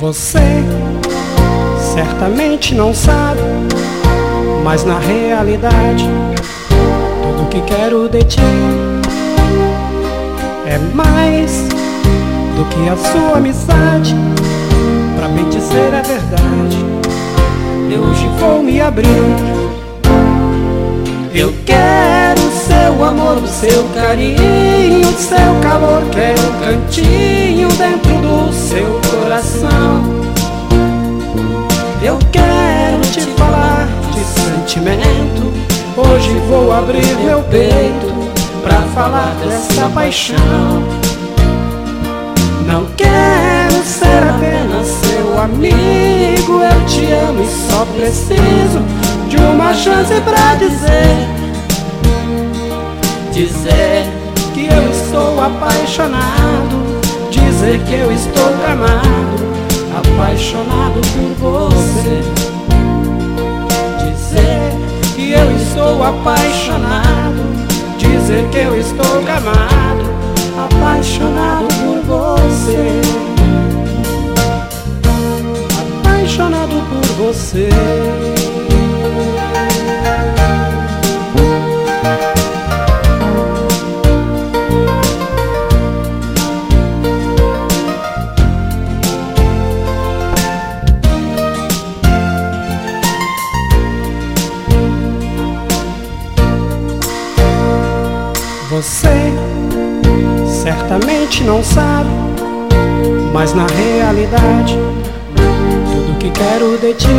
Você certamente não sabe, mas na realidade tudo que quero de ti é mais do que a sua amizade. Pra bem dizer a verdade, eu hoje vou me abrir. Eu quero o seu amor, o seu carinho, o seu calor. Quero um cantinho dentro do seu coração. Eu quero te falar de sentimento. Hoje vou abrir meu peito pra falar dessa paixão. Não quero ser apenas seu amigo. Eu te amo e só preciso de uma chance pra dizer que eu estou apaixonado. Dizer que eu estou amado, apaixonado por você. Dizer que eu estou apaixonado. Dizer que eu estou amado, apaixonado por você. Apaixonado por você. Você certamente não sabe, mas na realidade tudo que quero de ti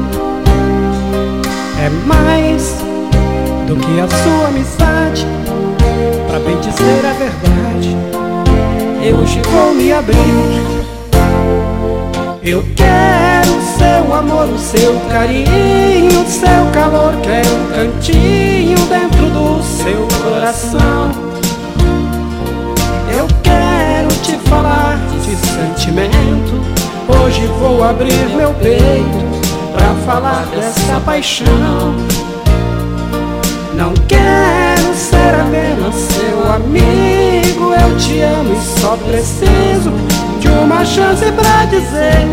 é mais do que a sua amizade. Pra bem dizer a verdade, eu hoje vou me abrir. Eu quero o seu amor, o seu carinho, o seu calor. Quero um cantinho dentro do seu coração. Eu quero te falar de sentimento. Hoje vou abrir meu peito pra falar dessa paixão. Não quero ser apenas seu amigo. Eu te amo e só preciso de uma chance pra dizer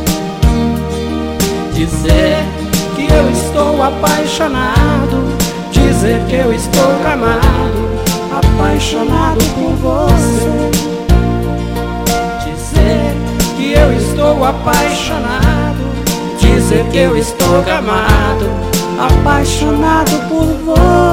que eu estou apaixonado. Dizer que eu estou amado, apaixonado por você. Dizer que eu estou apaixonado. Dizer que eu estou amado, apaixonado por você.